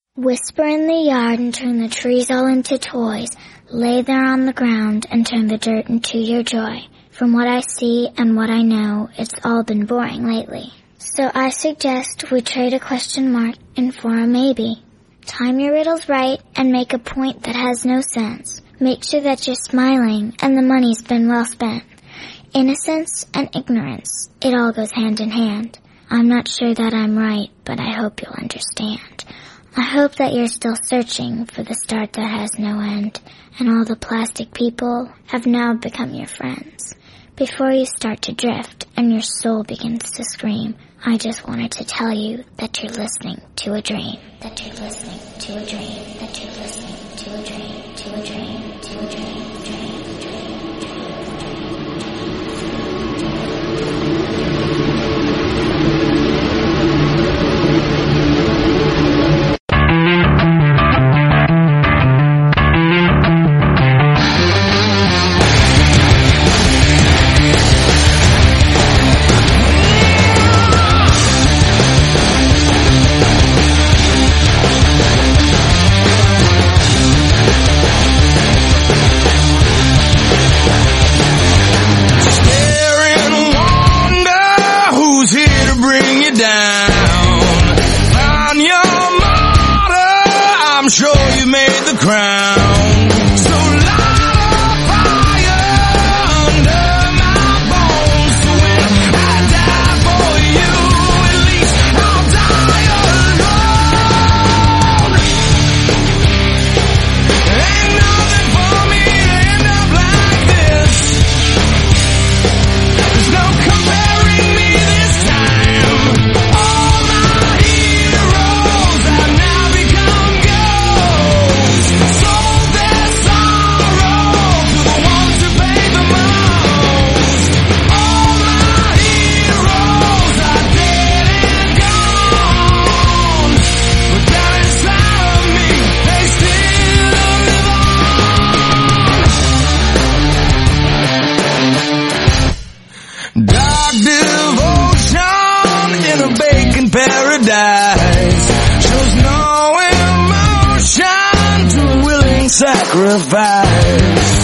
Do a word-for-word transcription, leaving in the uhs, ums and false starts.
Whisper in the yard and turn the trees all into toys. Lay there on the ground and turn the dirt into your joy. From what I see and what I know, it's all been boring lately. So I suggest we trade a question mark in for a maybe. Time your riddles right and make a point that has no sense. Make sure that you're smiling and the money's been well spent. Innocence and ignorance, it all goes hand in hand. I'm not sure that I'm right, but I hope you'll understand. I hope that you're still searching for the start that has no end, and all the plastic people have now become your friends. Before you start to drift and your soul begins to scream, I just wanted to tell you that you're listening to a dream. That you're listening to a dream. That you're listening to a dream. To a dream. To a dream. Dream. Sacrifice.